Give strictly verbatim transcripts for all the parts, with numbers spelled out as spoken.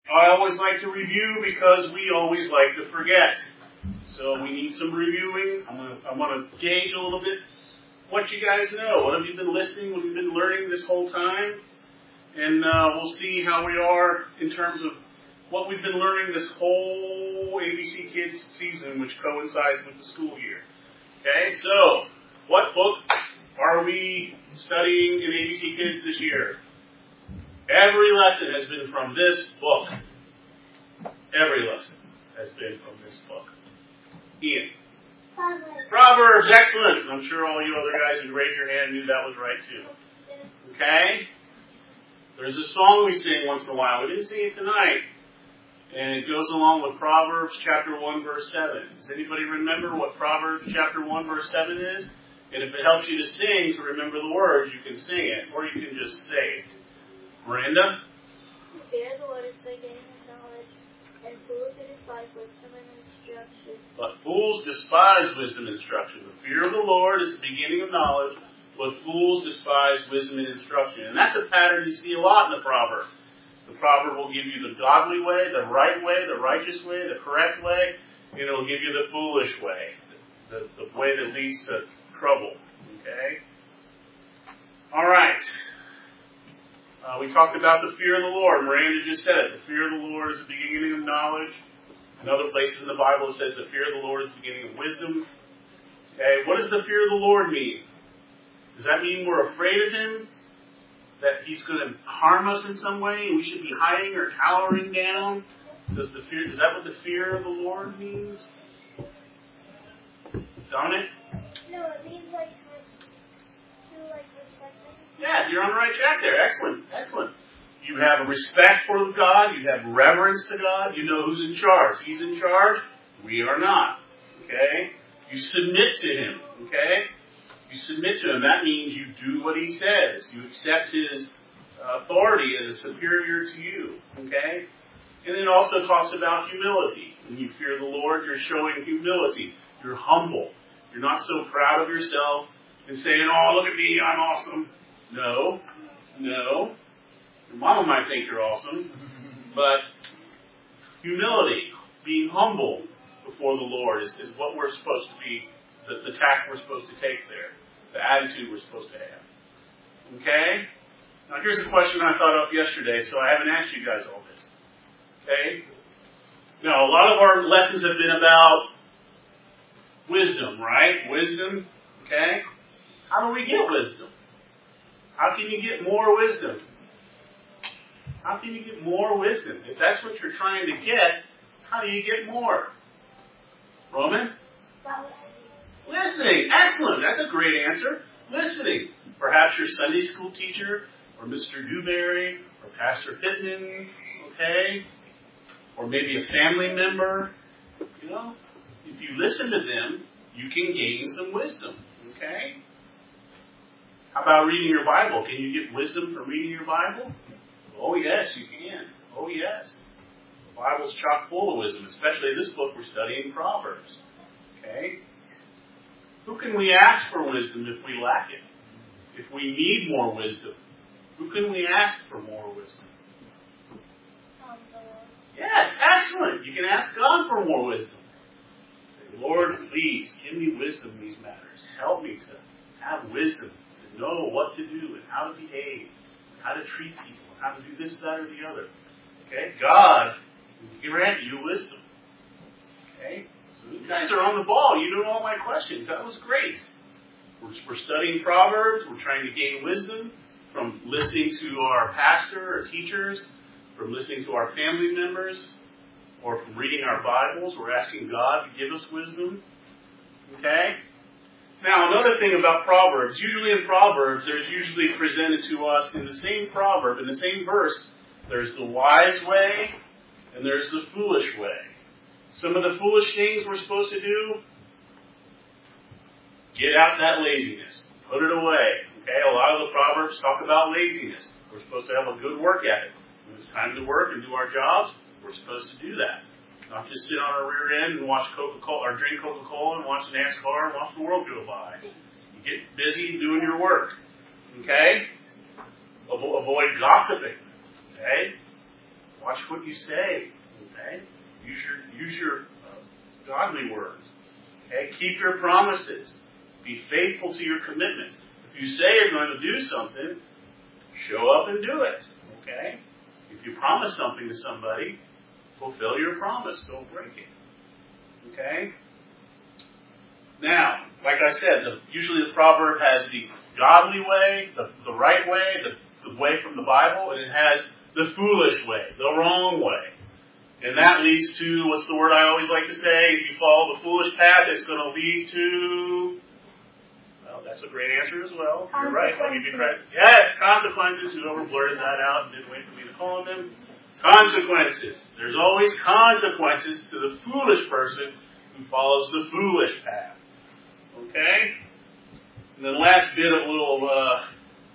I always like to review because we always like to forget. So we need some reviewing. I'm gonna, I want to gauge a little bit what you guys know. What have you been listening? What have you been learning this whole time? And uh, we'll see how we are in terms of what we've been learning this whole A B C Kids season, which coincides with the school year. Okay, so what book are we studying in A B C Kids this year? Every lesson has been from this book. Every lesson has been from this book. Ian. Proverbs. Proverbs, excellent. I'm sure all you other guys who raised your hand knew that was right too. Okay? There's a song we sing once in a while. We didn't sing it tonight. And it goes along with Proverbs chapter one, verse seven. Does anybody remember what Proverbs chapter one, verse seven is? And if it helps you to sing, to remember the words, you can sing it, or you can just say it. Miranda? The fear of the Lord is the beginning of knowledge, and fools who despise wisdom and instruction. But fools despise wisdom and instruction. The fear of the Lord is the beginning of knowledge, but fools despise wisdom and instruction. And that's a pattern you see a lot in the proverb. The proverb will give you the godly way, the right way, the righteous way, the correct way, and it'll give you the foolish way, the, the way that leads to trouble. Okay? All right. Uh, we talked about the fear of the Lord. Miranda just said it. The fear of the Lord is the beginning of knowledge. In other places in the Bible it says the fear of the Lord is the beginning of wisdom. Okay, what does the fear of the Lord mean? Does that mean we're afraid of Him? That He's going to harm us in some way and we should be hiding or cowering down? Does the fear? Is that what the fear of the Lord means? Don't it? No, it means like to like respect Him. Yeah, you're on the right track there. Excellent, excellent. You have a respect for God. You have reverence to God. You know who's in charge. He's in charge. We are not. Okay? You submit to Him. Okay? You submit to Him. That means you do what He says. You accept His authority as a superior to you. Okay? And it also talks about humility. When you fear the Lord, you're showing humility. You're humble. You're not so proud of yourself and saying, oh, look at me, I'm awesome. No. No. Your mama might think you're awesome. But humility, being humble before the Lord is, is what we're supposed to be, the, the tack we're supposed to take there. The attitude we're supposed to have. Okay? Now here's a question I thought of yesterday, so I haven't asked you guys all this. Okay? Now a lot of our lessons have been about wisdom, right? Wisdom. Okay? How do we get wisdom? How can you get more wisdom? How can you get more wisdom? If that's what you're trying to get, how do you get more? Roman? Listening. Excellent. That's a great answer. Listening. Perhaps your Sunday school teacher, or Mister Dewberry, or Pastor Pittman, okay? Or maybe a family member. You know, if you listen to them, you can gain some wisdom, okay? How about reading your Bible? Can you get wisdom from reading your Bible? Oh, yes, you can. Oh, yes. The Bible's chock full of wisdom, especially this book we're studying, Proverbs. Okay? Who can we ask for wisdom if we lack it? If we need more wisdom, who can we ask for more wisdom? Yes, excellent. You can ask God for more wisdom. Say, Lord, please give me wisdom in these matters. Help me to have wisdom, to know what to do and how to behave, how to treat people, how to do this, that, or the other. Okay? God will grant you wisdom. Okay? So you guys are on the ball. You know all my questions. That was great. We're, we're studying Proverbs. We're trying to gain wisdom from listening to our pastor or teachers, from listening to our family members, or from reading our Bibles. We're asking God to give us wisdom. Okay? Now, another thing about Proverbs, usually in Proverbs, there's usually presented to us in the same proverb, in the same verse, there's the wise way and there's the foolish way. Some of the foolish things we're supposed to do, get out that laziness. Put it away. Okay, a lot of the Proverbs talk about laziness. We're supposed to have a good work ethic. When it's time to work and do our jobs, we're supposed to do that. Not just sit on our rear end and watch Coca-Cola or drink Coca-Cola and watch NASCAR and watch the world go by. You get busy doing your work. Okay? Avo- avoid gossiping. Okay? Watch what you say. Okay? Use your, use your uh, godly words. Okay? Keep your promises. Be faithful to your commitments. If you say you're going to do something, show up and do it. Okay? If you promise something to somebody, fulfill your promise. Don't break it. Okay? Now, like I said, the, usually the proverb has the godly way, the, the right way, the, the way from the Bible, and it has the foolish way, the wrong way. And that leads to, what's the word I always like to say? If you follow the foolish path, it's going to lead to... Well, that's a great answer as well. You're right. I'll give you credit. Yes, consequences. Whoever blurted that out and didn't wait for me to call on them. Consequences. There's always consequences to the foolish person who follows the foolish path. Okay? And then last bit of little uh,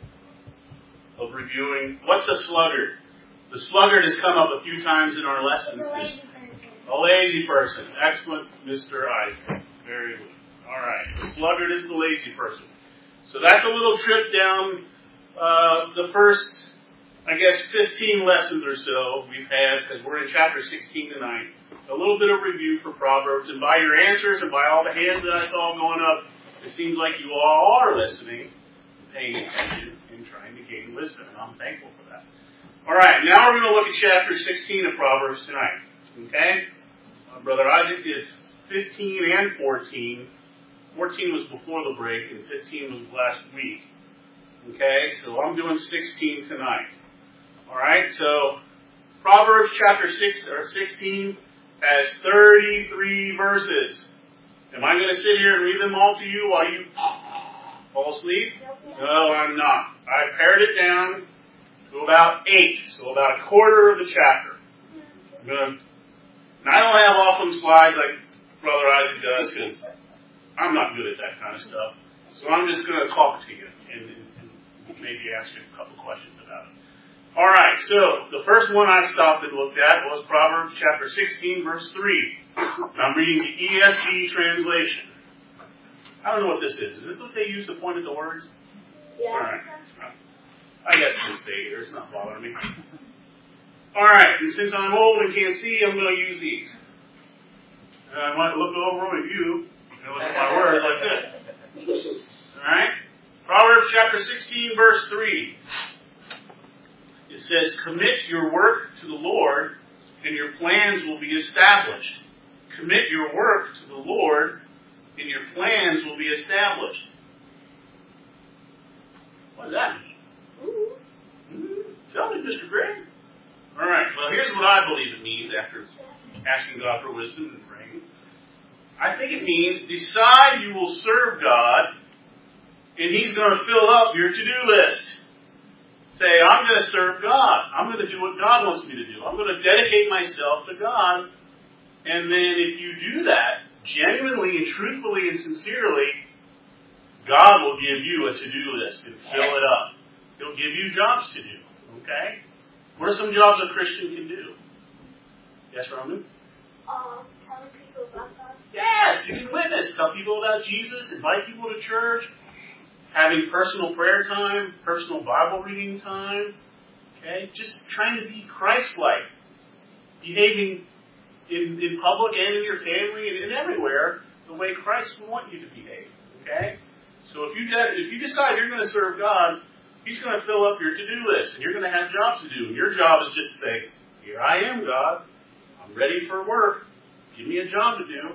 of reviewing. What's a sluggard? The sluggard has come up a few times in our lessons. The lazy person. A lazy person. Excellent, Mister Isaac. Very good. All right. The sluggard is the lazy person. So that's a little trip down uh, the first, I guess, fifteen lessons or so we've had, because we're in chapter sixteen tonight. A little bit of review for Proverbs, and by your answers and by all the hands that I saw going up, it seems like you all are listening, paying attention, and trying to gain wisdom, and I'm thankful for that. All right, now we're going to look at chapter sixteen of Proverbs tonight. Okay? Uh, Brother Isaac did fifteen and fourteen. fourteen was before the break, and fifteen was last week. Okay, so I'm doing sixteen tonight. All right, so Proverbs chapter six or sixteen has thirty-three verses. Am I going to sit here and read them all to you while you fall asleep? No, I'm not. I pared it down to about eight, so about a quarter of the chapter. I'm going to, and I don't have awesome slides like Brother Isaac does, because I'm not good at that kind of stuff. So I'm just going to talk to you and, and maybe ask you a couple questions about it. All right, so the first one I stopped and looked at was Proverbs chapter sixteen, verse three. I'm reading the E S V translation. I don't know what this is. Is this what they use to point at the words? Yeah. All right. I guess just stay here. It's not bothering me. All right, and since I'm old and can't see, I'm going to use these. And I might look over at you and look at my words like this. All right? Proverbs chapter sixteen, verse three. It says, commit your work to the Lord, and your plans will be established. Commit your work to the Lord, and your plans will be established. What does that mean? Mm-hmm. Tell me, Mister Gray. All right, well, here's what I believe it means after asking God for wisdom and praying. I think it means decide you will serve God, and He's going to fill up your to-do list. Say, I'm going to serve God. I'm going to do what God wants me to do. I'm going to dedicate myself to God. And then if you do that, genuinely and truthfully and sincerely, God will give you a to-do list and fill it up. He'll give you jobs to do. Okay? What are some jobs a Christian can do? Yes, Roman? Um, telling people about God. Yes, you can witness. Tell people about Jesus. Invite people to church. Having personal prayer time, personal Bible reading time, okay? Just trying to be Christ-like. Behaving in, in public and in your family and, and everywhere the way Christ would want you to behave, okay? So if you, de- if you decide you're going to serve God, He's going to fill up your to-do list, and you're going to have jobs to do. And your job is just to say, here I am, God. I'm ready for work. Give me a job to do.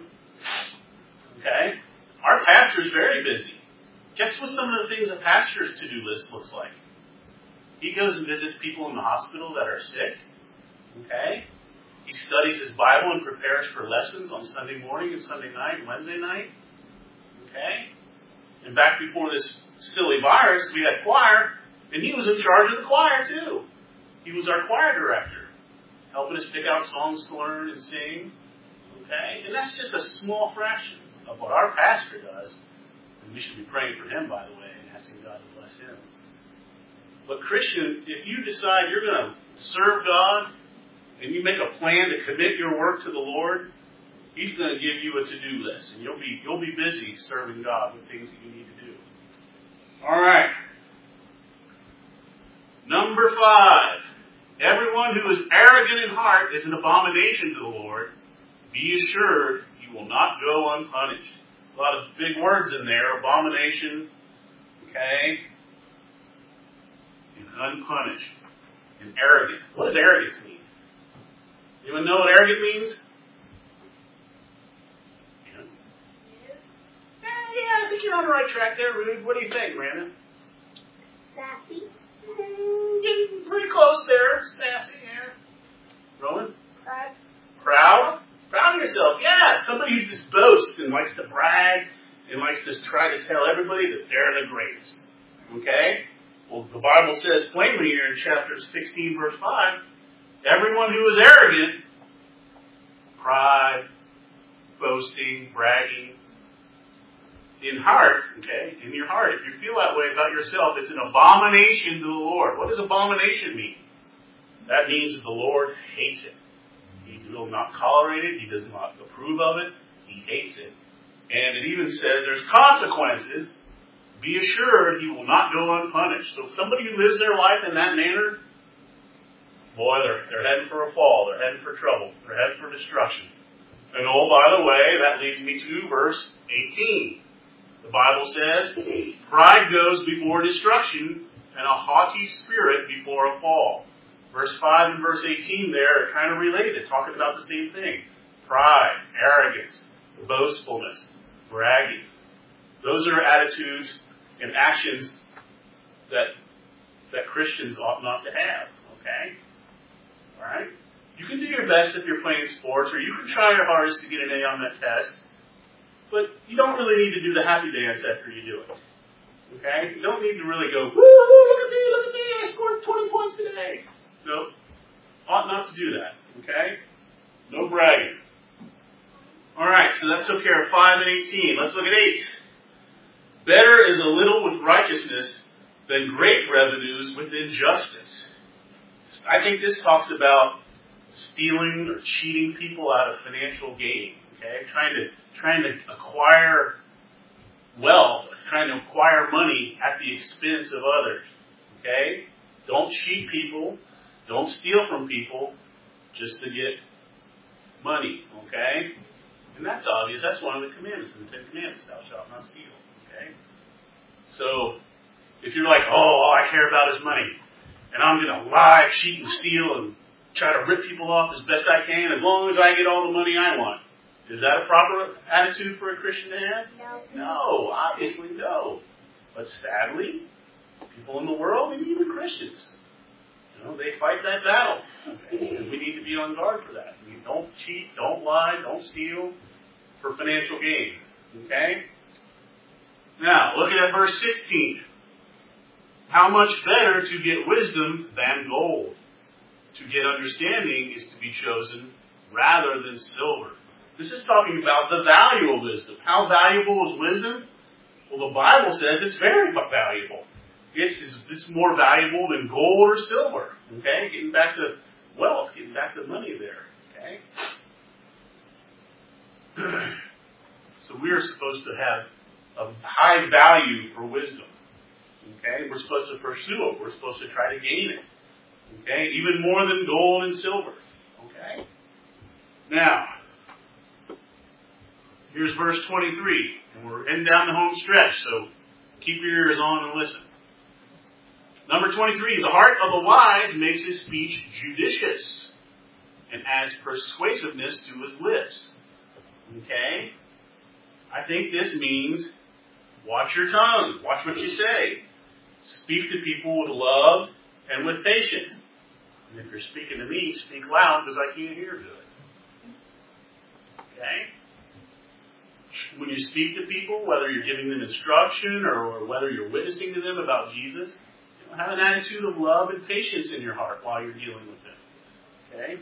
Okay? Our pastor's very busy. Guess what some of the things a pastor's to-do list looks like? He goes and visits people in the hospital that are sick. Okay? He studies his Bible and prepares for lessons on Sunday morning and Sunday night and Wednesday night. Okay? And back before this silly virus, we had choir, and he was in charge of the choir too. He was our choir director, helping us pick out songs to learn and sing. Okay? And that's just a small fraction of what our pastor does. And we should be praying for him, by the way, and asking God to bless him. But Christian, if you decide you're going to serve God, and you make a plan to commit your work to the Lord, He's going to give you a to-do list, and you'll be you'll be busy serving God with things that you need to do. All right. Number five. Everyone who is arrogant in heart is an abomination to the Lord. Be assured he will not go unpunished. A lot of big words in there. Abomination, okay, and unpunished, and arrogant. What does arrogance mean? Anyone know what arrogant means? Yeah, yeah I think you're on the right track there, Rude. What do you think, Brandon? Sassy. Mm, getting pretty close there. Sassy, yeah. Rowan? Proud. Proud? Proud of yourself. Yeah, somebody who just boasts and likes to brag and likes to try to tell everybody that they're the greatest. Okay? Well, the Bible says plainly here in chapter sixteen, verse five, everyone who is arrogant, pride, boasting, bragging, in heart, okay, in your heart, if you feel that way about yourself, it's an abomination to the Lord. What does abomination mean? That means the Lord hates it. He will not tolerate it. He does not approve of it. He hates it. And it even says there's consequences. Be assured he will not go unpunished. So somebody who lives their life in that manner, boy, they're, they're heading for a fall. They're heading for trouble. They're heading for destruction. And oh, by the way, that leads me to verse eighteen. The Bible says, pride goes before destruction, and a haughty spirit before a fall. Verse five and verse eighteen there are kind of related, talking about the same thing. Pride, arrogance, boastfulness, bragging. Those are attitudes and actions that that Christians ought not to have. Okay? Alright? You can do your best if you're playing sports, or you can try your hardest to get an A on that test. But you don't really need to do the happy dance after you do it. Okay? You don't need to really go, woo, look at me, look at me, I scored twenty points today. No. Ought not to do that. Okay? No bragging. Alright, so that took care of five and eighteen. Let's look at eight. Better is a little with righteousness than great revenues with injustice. I think this talks about stealing or cheating people out of financial gain. Okay? Trying to trying to acquire wealth, trying to acquire money at the expense of others. Okay? Don't cheat people. Don't steal from people just to get money. Okay? And that's obvious. That's one of the commandments in the Ten Commandments. Thou shalt not steal. Okay? So, if you're like, oh, all I care about is money, and I'm going to lie, cheat, and steal, and try to rip people off as best I can, as long as I get all the money I want, is that a proper attitude for a Christian to have? No. No, obviously no. But sadly, people in the world, and even Christians, you know, they fight that battle. Okay? And we need to be on guard for that. I mean, don't cheat, don't lie, don't steal for financial gain. Okay? Now, looking at verse sixteen. How much better to get wisdom than gold? To get understanding is to be chosen rather than silver. This is talking about the value of wisdom. How valuable is wisdom? Well, the Bible says it's very valuable. It's, it's more valuable than gold or silver. Okay? Getting back to wealth, getting back to money there. Okay? So we are supposed to have a high value for wisdom. Okay? We're supposed to pursue it. We're supposed to try to gain it. Okay? Even more than gold and silver. Okay? Now, here's verse twenty-three. And we're heading down the home stretch, so keep your ears on and listen. Number twenty-three. The heart of the wise makes his speech judicious and adds persuasiveness to his lips. Okay? I think this means watch your tongue. Watch what you say. Speak to people with love and with patience. And if you're speaking to me, speak loud because I can't hear good. Okay? When you speak to people, whether you're giving them instruction or, or whether you're witnessing to them about Jesus, you know, have an attitude of love and patience in your heart while you're dealing with them. Okay?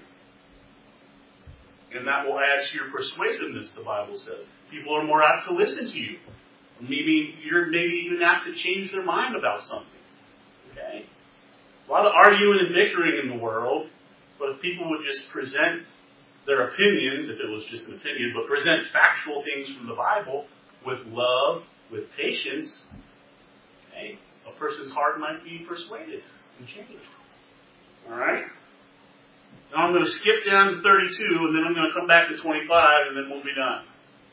And that will add to your persuasiveness, the Bible says. People are more apt to listen to you. Maybe you're maybe even apt to change their mind about something. Okay? A lot of arguing and bickering in the world, but if people would just present their opinions, if it was just an opinion, but present factual things from the Bible with love, with patience, okay, a person's heart might be persuaded and changed. Alright? Now I'm going to skip down to thirty-two, and then I'm going to come back to twenty-five, and then we'll be done.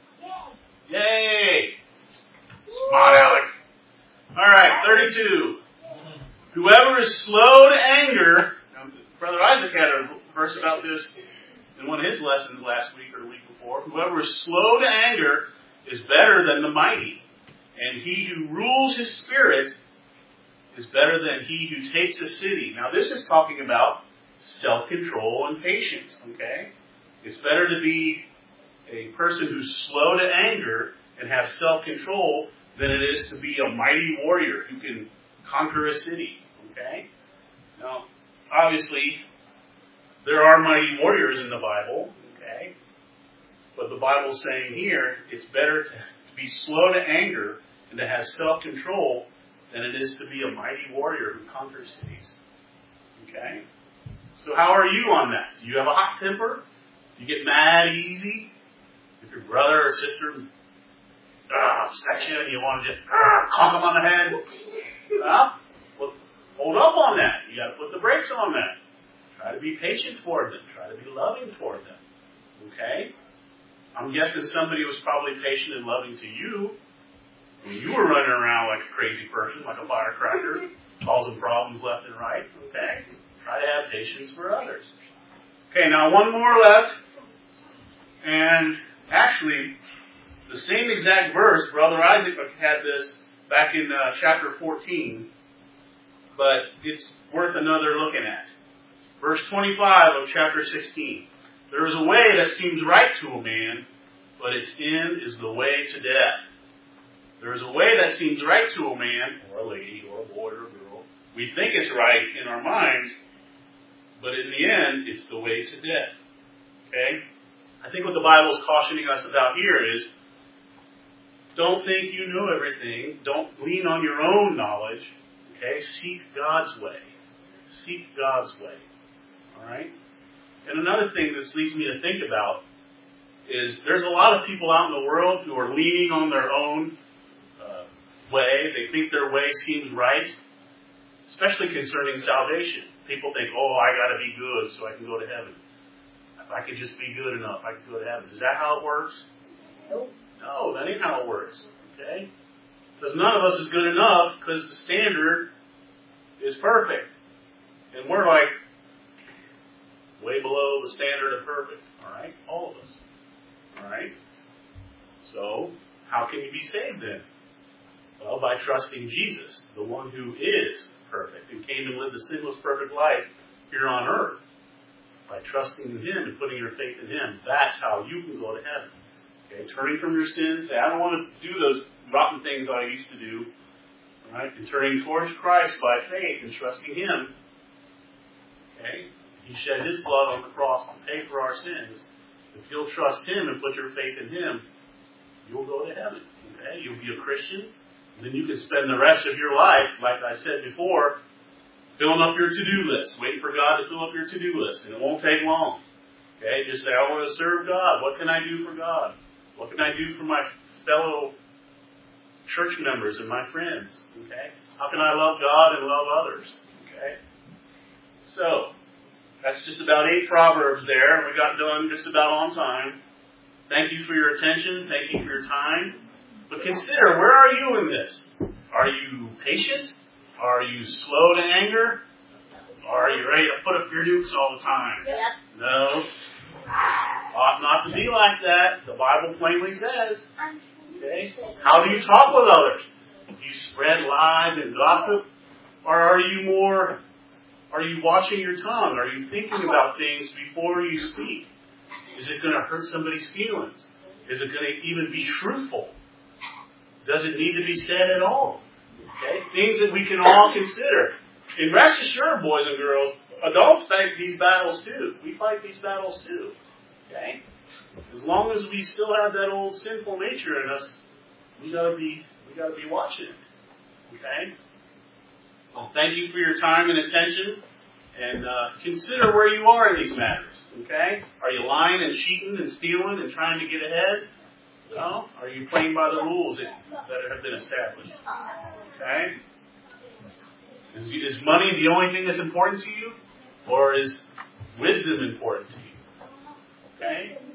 Yay! Come on, Alec. All right, thirty-two. Whoever is slow to anger. Now, Brother Isaac had a verse about this in one of his lessons last week or the week before. Whoever is slow to anger is better than the mighty, and he who rules his spirit is better than he who takes a city. Now, this is talking about self-control and patience, okay? It's better to be a person who's slow to anger and have self-control than it is to be a mighty warrior who can conquer a city, okay? Now, obviously, there are mighty warriors in the Bible, okay? But the Bible's saying here, it's better to be slow to anger and to have self-control than it is to be a mighty warrior who conquers cities, okay? So how are you on that? Do you have a hot temper? Do you get mad easy? If your brother or sister uh, upsets you and you want to just uh, conk them on the head, well, well, hold up on that. You got to put the brakes on that. Try to be patient toward them. Try to be loving toward them. Okay? I'm guessing somebody was probably patient and loving to you when you were running around like a crazy person, like a firecracker, causing problems left and right. Okay? Try to have patience for others. Okay, now one more left. And actually, the same exact verse, Brother Isaac had this back in uh, chapter fourteen, but it's worth another looking at. Verse twenty-five of chapter sixteen. There is a way that seems right to a man, but its end is the way to death. There is a way that seems right to a man, or a lady, or a boy, or a girl. We think it's right in our minds, but in the end, it's the way to death. Okay? I think what the Bible is cautioning us about here is, don't think you know everything. Don't lean on your own knowledge. Okay? Seek God's way. Seek God's way. Alright? And another thing this leads me to think about is there's a lot of people out in the world who are leaning on their own uh, way. They think their way seems right, especially concerning salvation. People think, oh, I got to be good so I can go to heaven. If I could just be good enough, I could go to heaven. Is that how it works? Nope. No, that ain't how it works. Okay? Because none of us is good enough because the standard is perfect. And we're like way below the standard of perfect. Alright? All of us. Alright? So, how can you be saved then? Well, by trusting Jesus, the one who is perfect and came and lived a sinless, perfect life here on earth. By trusting in Him and putting your faith in Him, that's how you can go to heaven. Okay, turning from your sins, say, I don't want to do those rotten things I used to do. Right? And turning towards Christ by faith and trusting Him. Okay? He shed His blood on the cross to pay for our sins. If you'll trust Him and put your faith in Him, you'll go to heaven. Okay? You'll be a Christian. And then you can spend the rest of your life, like I said before, filling up your to-do list. Wait for God to fill up your to-do list. And it won't take long. Okay? Just say, I want to serve God. What can I do for God? What can I do for my fellow church members and my friends? Okay? How can I love God and love others? Okay? So, that's just about eight Proverbs there. We got done just about on time. Thank you for your attention. Thank you for your time. But consider, where are you in this? Are you patient? Are you slow to anger? Or are you ready to put up your nukes all the time? Yep. No. Ought not to be like that. The Bible plainly says. Okay? How do you talk with others? Do you spread lies and gossip? Or are you more, are you watching your tongue? Are you thinking about things before you speak? Is it going to hurt somebody's feelings? Is it going to even be truthful? Does it need to be said at all? Okay? Things that we can all consider. And rest assured, boys and girls, adults fight these battles too. We fight these battles too. Okay? As long as we still have that old sinful nature in us, we gotta be we gotta be watching it. Okay? Well, thank you for your time and attention. And uh, consider where you are in these matters. Okay? Are you lying and cheating and stealing and trying to get ahead? No? Are you playing by the rules that, that have been established? Okay? Is, is money the only thing that's important to you? Or is wisdom important to you? Okay?